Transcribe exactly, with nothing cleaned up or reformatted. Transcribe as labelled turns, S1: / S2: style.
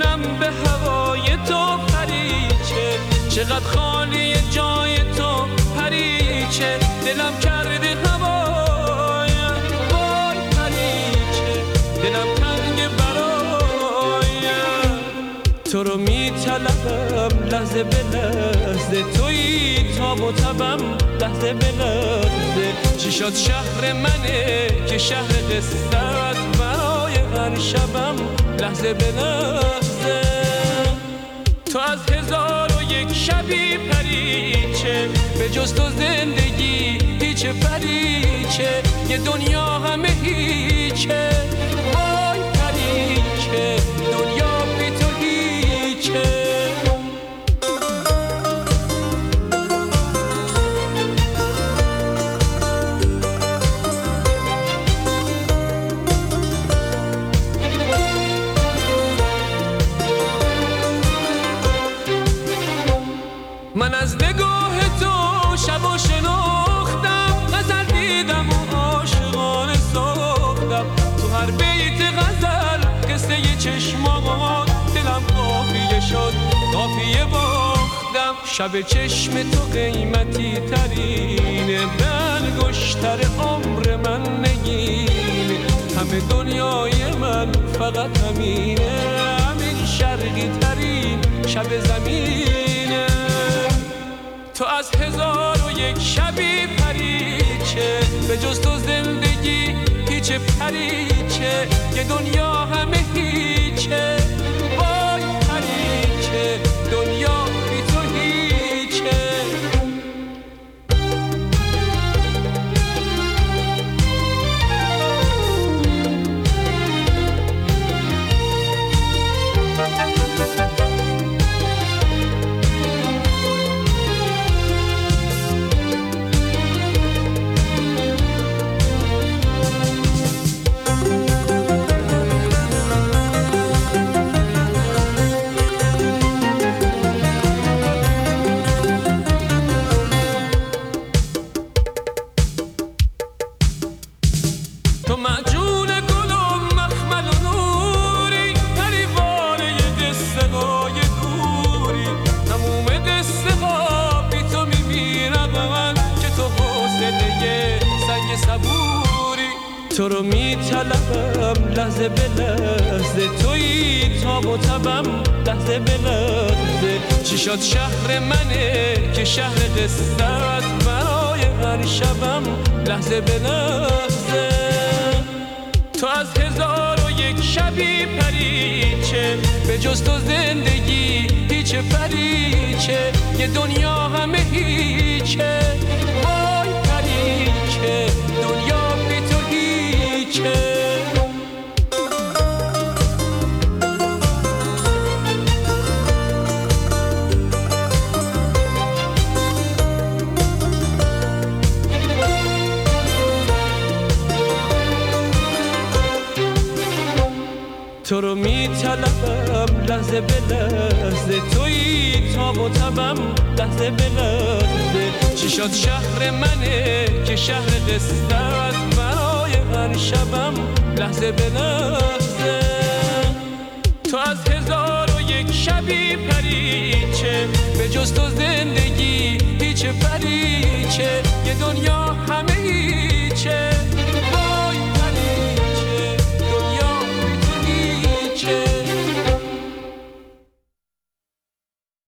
S1: جونم به هوای تو پریچه، چقدر خالی جای تو پریچه، دلم کرده هوای وای پریچه، دلم تنگ برای تو رو میطلبم لحظه به لحظه، تویی تاب و تبم لحظه به لحظه. چی شد شهر منه که شهر قصه است، برای هر شبم لحظه به لحظه. تو از هزار و یک شبی پریچه، به جز تو زندگی هیچ پریچه، یه دنیا همه هیچه وای پریچه، دنیا بی تو هیچه. من از نگاه تو شب و شناختم، غزل دیدم و عاشقانه ساختم، تو هر بیت غزل قصه ی چشمات، دلم قافیه شد قافیه باختم. شب چشم تو قیمتی ترینه، به انگشتر عمر من نگینه، همه دنیای من فقط همینه، همین شرقی ترین شب زمینه. تو از هزار و یک شبی پریچه، به جز تو زندگی هیچ پریچه، یه دنیا همه هیچه وای پریچه، دنیا بی تو هیچه. تو معجون گل و مخمل و نوری، پریوانه ی قصه های دوری، تموم قصه ها بی تو میمیرم من، که تو حوصله سنگ صبوری. تو رو میطلبم لحظه به لحظه، تویی تاب و تبم لحظه به لحظه. چی شد شهر منه که شهر قصه است، برای هر شبم لحظه به لحظه. تو از هزار و یک شبی پریچه، به جز تو زندگی هیچ پریچه، یه دنیا همه هیچه وای پریچه، دنیا بی تو هیچه. تو رو میطلبم لحظه به لحظه، تویی تاب و تبم لحظه به لحظه. چی شد شهر منه که شهر قصه است، برای هر شبم لحظه به لحظه. تو از هزار و یک شبی پریچه، به جز تو زندگی هیچ پریچه، یه دنیا همه